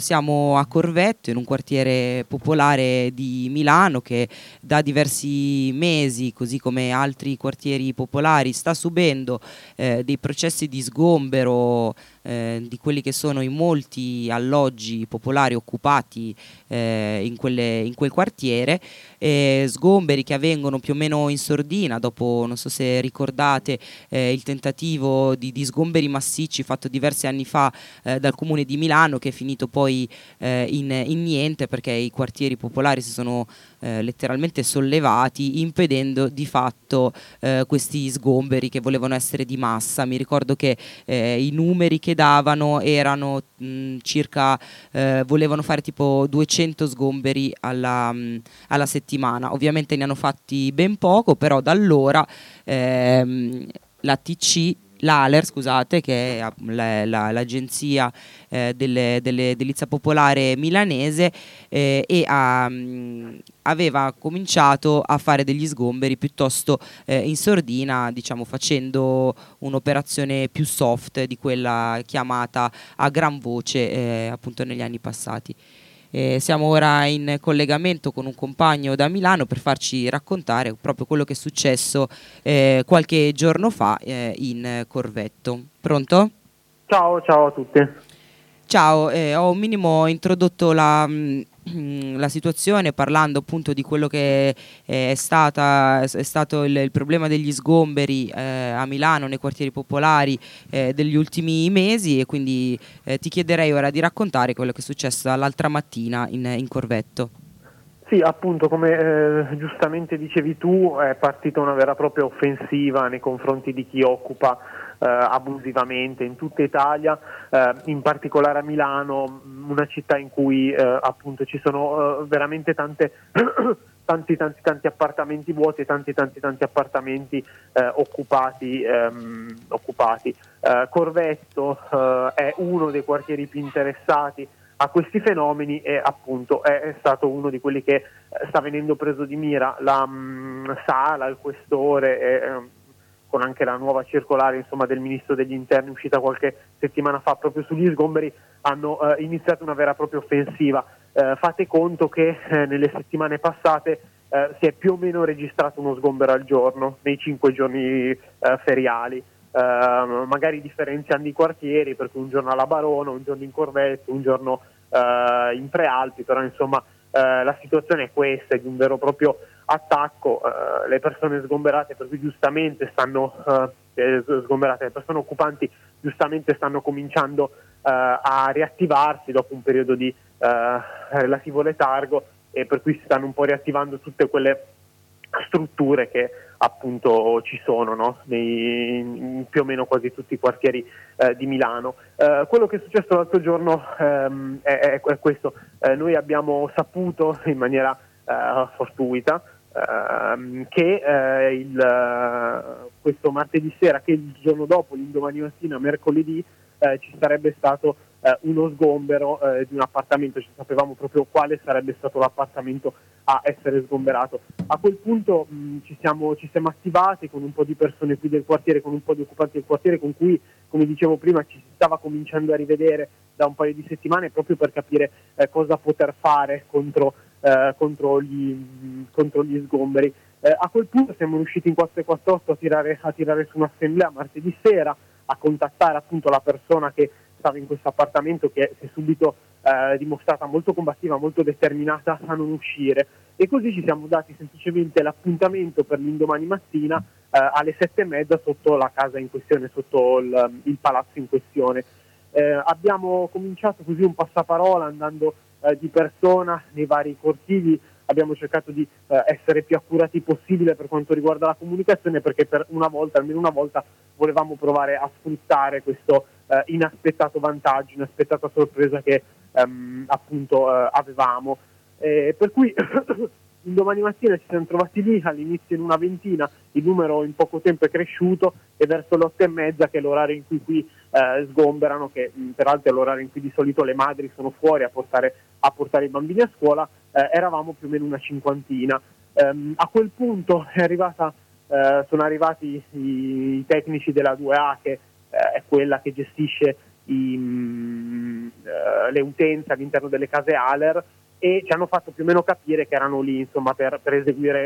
Siamo a Corvetto, in un quartiere popolare di Milano che da diversi mesi, così come altri quartieri popolari, sta subendo dei processi di sgombero di quelli che sono i molti alloggi popolari occupati in quel quartiere, sgomberi che avvengono più o meno in sordina dopo, non so se ricordate, il tentativo di sgomberi massicci fatto diversi anni fa dal comune di Milano, che è finito poi in niente, perché i quartieri popolari si sono letteralmente sollevati, impedendo di fatto questi sgomberi che volevano essere di massa. Mi ricordo che i numeri che davano erano circa, volevano fare tipo 200 sgomberi alla settimana. Ovviamente ne hanno fatti ben poco, però da allora la TC l'ALER, scusate, che è l'agenzia dell'edilizia popolare milanese, aveva cominciato a fare degli sgomberi piuttosto in sordina, diciamo, facendo un'operazione più soft di quella chiamata a gran voce appunto negli anni passati. Siamo ora in collegamento con un compagno da Milano per farci raccontare proprio quello che è successo qualche giorno fa in Corvetto. Pronto? Ciao, ciao a tutti. Ciao, ho un minimo introdotto la situazione parlando appunto di quello che è stato il problema degli sgomberi a Milano nei quartieri popolari degli ultimi mesi, e quindi ti chiederei ora di raccontare quello che è successo l'altra mattina in Corvetto. Sì, appunto, come giustamente dicevi tu, è partita una vera e propria offensiva nei confronti di chi occupa abusivamente in tutta Italia, in particolare a Milano, una città in cui appunto ci sono veramente tanti appartamenti vuoti e tanti appartamenti occupati. Corvetto è uno dei quartieri più interessati a questi fenomeni e appunto è stato uno di quelli che sta venendo preso di mira. La Sala, il Questore con anche la nuova circolare, insomma, del Ministro degli Interni uscita qualche settimana fa proprio sugli sgomberi, hanno iniziato una vera e propria offensiva. Fate conto che nelle settimane passate si è più o meno registrato uno sgombero al giorno nei 5 giorni feriali. Magari differenziando i quartieri, perché un giorno alla Barona, un giorno in Corvetto, un giorno in Prealpi, però insomma la situazione è questa, è di un vero e proprio attacco. Le persone sgomberate, per cui giustamente stanno sgomberate, le persone occupanti giustamente stanno cominciando a riattivarsi dopo un periodo di relativo letargo, e per cui si stanno un po' riattivando tutte quelle strutture che appunto ci sono, no? In più o meno quasi tutti i quartieri di Milano. Quello che è successo l'altro giorno è questo. Noi abbiamo saputo in maniera fortuita che questo martedì sera, che il giorno dopo, l'indomani mattina, mercoledì, ci sarebbe stato uno sgombero di un appartamento. Ci sapevamo proprio quale sarebbe stato l'appartamento a essere sgomberato. A quel punto ci siamo attivati con un po' di persone qui del quartiere, con un po' di occupanti del quartiere, con cui, come dicevo prima, ci si stava cominciando a rivedere da un paio di settimane, proprio per capire cosa poter fare contro gli sgomberi. A quel punto siamo riusciti in 448 a tirare su un'assemblea martedì sera, a contattare appunto la persona che stava in questo appartamento, che si è subito dimostrata molto combattiva, molto determinata a non uscire, e così ci siamo dati semplicemente l'appuntamento per l'indomani mattina alle 7:30 sotto la casa in questione, sotto il palazzo in questione. Abbiamo cominciato così un passaparola, andando di persona nei vari cortili. Abbiamo cercato di essere più accurati possibile per quanto riguarda la comunicazione, perché per una volta, almeno una volta, volevamo provare a sfruttare questo inaspettato vantaggio, inaspettata sorpresa che appunto avevamo. Per cui domani mattina ci siamo trovati lì, all'inizio in una ventina, il numero in poco tempo è cresciuto, e verso le 8:30, che è l'orario in cui qui sgomberano, che peraltro è l'orario in cui di solito le madri sono fuori a portare i bambini a scuola, eravamo più o meno una cinquantina. A quel punto sono arrivati i tecnici della 2A, che è quella che gestisce le utenze all'interno delle case ALER, e ci hanno fatto più o meno capire che erano lì, insomma, per eseguire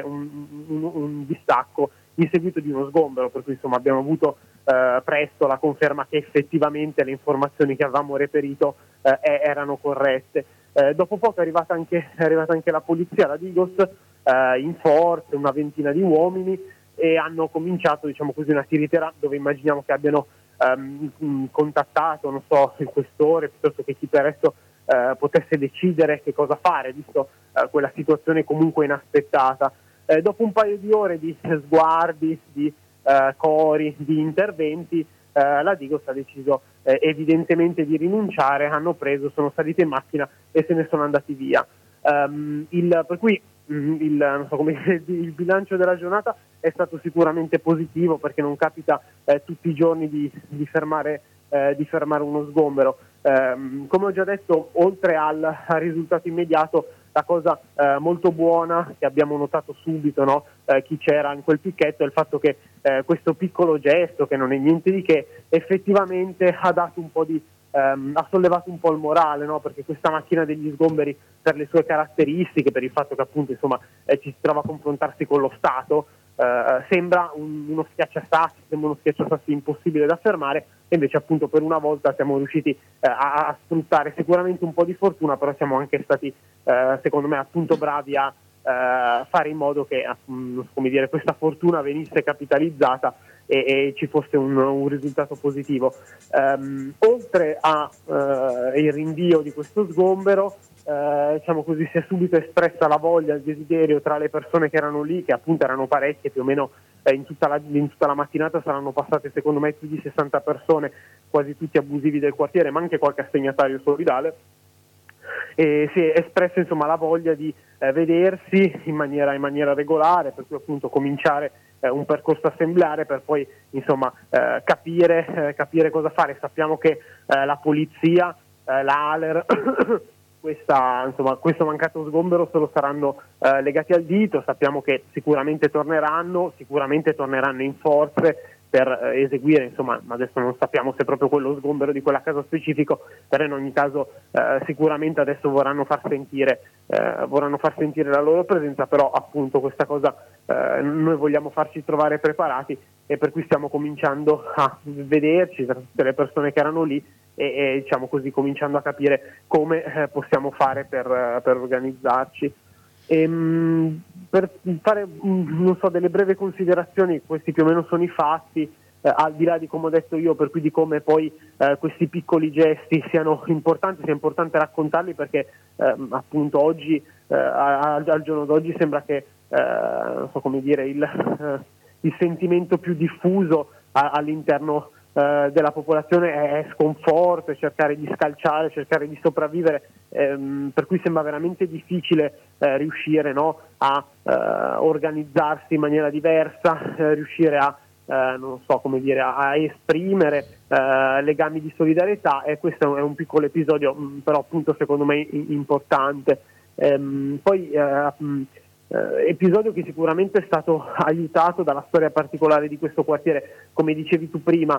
un distacco in seguito di uno sgombero, per cui insomma abbiamo avuto presto la conferma che effettivamente le informazioni che avevamo reperito erano corrette. Dopo poco è arrivata anche la polizia, la Digos, in forze, una ventina di uomini, e hanno cominciato, diciamo così, una tiritera dove immaginiamo che abbiano contattato, non so, il questore piuttosto che chi per esso potesse decidere che cosa fare, visto quella situazione comunque inaspettata. Dopo un paio di ore di sguardi, di cori, di interventi, la Digos ha deciso evidentemente di rinunciare, sono saliti in macchina e se ne sono andati via. Per cui non so come dire, il bilancio della giornata è stato sicuramente positivo, perché non capita tutti i giorni di fermare uno sgombero. Come ho già detto, oltre al risultato immediato, la cosa molto buona che abbiamo notato subito, no? Chi c'era in quel picchetto, è il fatto che questo piccolo gesto, che non è niente di che, effettivamente ha dato un po' ha sollevato un po' il morale, no? Perché questa macchina degli sgomberi, per le sue caratteristiche, per il fatto che appunto insomma ci si trova a confrontarsi con lo Stato, sembra uno schiacciasassi impossibile da fermare, e invece appunto per una volta siamo riusciti a sfruttare sicuramente un po' di fortuna, però siamo anche stati secondo me appunto bravi a fare in modo che come dire, questa fortuna venisse capitalizzata e ci fosse un risultato positivo. Oltre il rinvio di questo sgombero, diciamo così, si è subito espressa la voglia, il desiderio tra le persone che erano lì, che appunto erano parecchie, più o meno in tutta la mattinata saranno passate secondo me più di 60 persone, quasi tutti abusivi del quartiere, ma anche qualche assegnatario solidale, e si è espressa insomma la voglia di vedersi in maniera regolare, per cui appunto cominciare un percorso assembleare per poi insomma capire cosa fare. Sappiamo che la polizia, la ALER questo mancato sgombero se lo saranno legati al dito. Sappiamo che sicuramente torneranno in forze per eseguire, insomma, adesso non sappiamo se è proprio quello sgombero di quella casa specifico, però in ogni caso sicuramente adesso vorranno far sentire la loro presenza. Però appunto questa cosa noi vogliamo farci trovare preparati, e per cui stiamo cominciando a vederci tra tutte le persone che erano lì e diciamo così cominciando a capire come possiamo fare per organizzarci. Per fare non so, delle brevi considerazioni, questi più o meno sono i fatti, al di là di come ho detto io, per cui di come poi questi piccoli gesti sia importante raccontarli, perché appunto oggi al giorno d'oggi sembra che non so come dire, il sentimento più diffuso all'interno della popolazione è sconforto, e cercare di scalciare, cercare di sopravvivere, per cui sembra veramente difficile riuscire, no, a organizzarsi in maniera diversa, riuscire a non so come dire, a esprimere legami di solidarietà, e questo è un piccolo episodio però appunto secondo me importante. Poi episodio che sicuramente è stato aiutato dalla storia particolare di questo quartiere, come dicevi tu prima,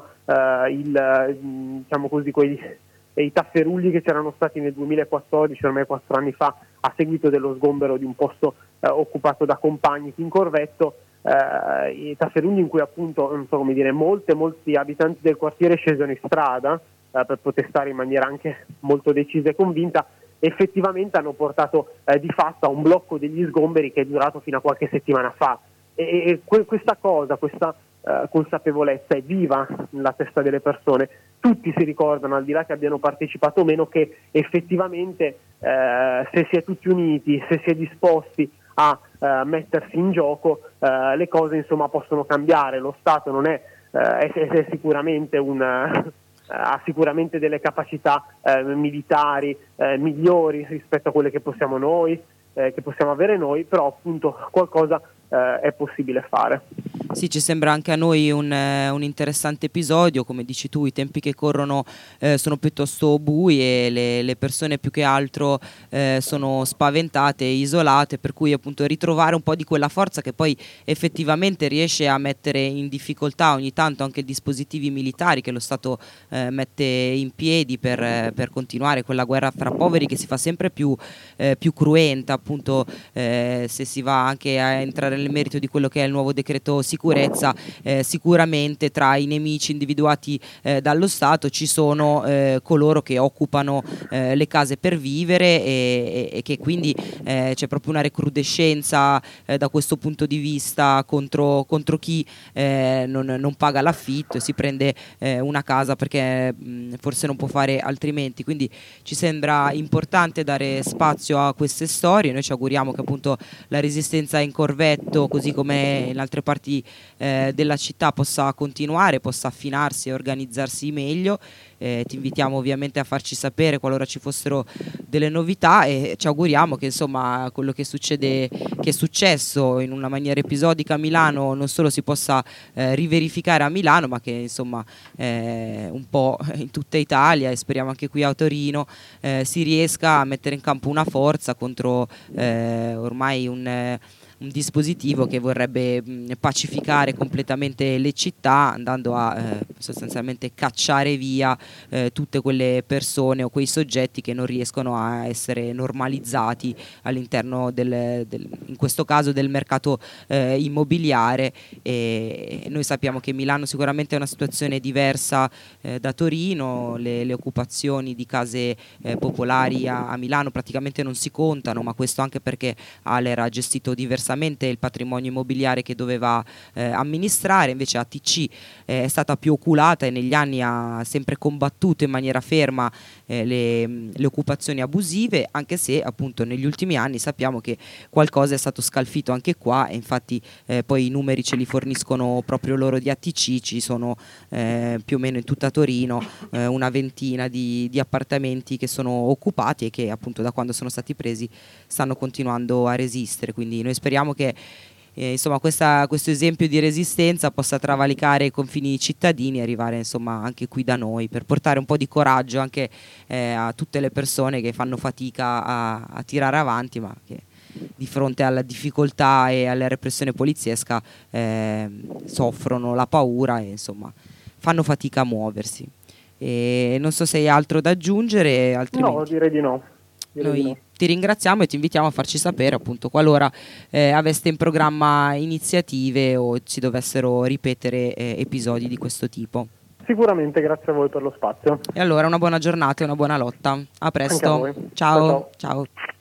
diciamo così, i tafferugli che c'erano stati nel 2014, ormai 4 anni fa, a seguito dello sgombero di un posto occupato da compagni in Corvetto, i tafferugli in cui appunto non so come dire, molti abitanti del quartiere scesero in strada per protestare in maniera anche molto decisa e convinta. Effettivamente hanno portato di fatto a un blocco degli sgomberi che è durato fino a qualche settimana fa, e questa consapevolezza è viva nella testa delle persone. Tutti si ricordano, al di là che abbiano partecipato o meno, che effettivamente se si è tutti uniti, se si è disposti a mettersi in gioco, le cose insomma possono cambiare. Lo Stato non è sicuramente ha sicuramente delle capacità militari migliori rispetto a quelle che possiamo avere noi, però appunto qualcosa è possibile fare. Sì, ci sembra anche a noi un interessante episodio. Come dici tu, i tempi che corrono sono piuttosto bui e le persone più che altro sono spaventate e isolate, per cui appunto ritrovare un po' di quella forza che poi effettivamente riesce a mettere in difficoltà ogni tanto anche dispositivi militari che lo Stato mette in piedi per continuare quella guerra fra poveri che si fa sempre più cruenta, appunto se si va anche a entrare nel merito di quello che è il nuovo decreto sicurezza, sicuramente tra i nemici individuati dallo Stato ci sono coloro che occupano le case per vivere e che quindi c'è proprio una recrudescenza da questo punto di vista contro chi non paga l'affitto e si prende una casa perché forse non può fare altrimenti. Quindi ci sembra importante dare spazio a queste storie. Noi ci auguriamo che appunto la resistenza in Corvetto, così come in altre parti della città, possa continuare, possa affinarsi e organizzarsi meglio. Ti invitiamo ovviamente a farci sapere qualora ci fossero delle novità e ci auguriamo che insomma quello che è successo in una maniera episodica a Milano non solo si possa riverificare a Milano, ma che insomma un po' in tutta Italia e speriamo anche qui a Torino si riesca a mettere in campo una forza contro ormai un dispositivo che vorrebbe pacificare completamente le città, andando a sostanzialmente cacciare via tutte quelle persone o quei soggetti che non riescono a essere normalizzati all'interno in questo caso del mercato immobiliare. E noi sappiamo che Milano sicuramente è una situazione diversa da Torino, le occupazioni di case popolari a Milano praticamente non si contano, ma questo anche perché ALER ha gestito diversamente il patrimonio immobiliare che doveva amministrare. Invece ATC è stata più oculata e negli anni ha sempre combattuto in maniera ferma le occupazioni abusive, anche se appunto negli ultimi anni sappiamo che qualcosa è stato scalfito anche qua e infatti poi i numeri ce li forniscono proprio loro di ATC. Ci sono più o meno in tutta Torino una ventina di appartamenti che sono occupati e che appunto da quando sono stati presi stanno continuando a resistere. Quindi noi speriamo che insomma questo esempio di resistenza possa travalicare i confini cittadini e arrivare insomma anche qui da noi, per portare un po' di coraggio anche a tutte le persone che fanno fatica a tirare avanti, ma che di fronte alla difficoltà e alla repressione poliziesca soffrono la paura e insomma fanno fatica a muoversi. E non so se hai altro da aggiungere, altrimenti No, direi di no. noi ti ringraziamo e ti invitiamo a farci sapere appunto qualora aveste in programma iniziative o si dovessero ripetere episodi di questo tipo. Sicuramente, grazie a voi per lo spazio. E allora una buona giornata e una buona lotta. A presto. Anche a voi. Ciao. Ciao, ciao. Ciao.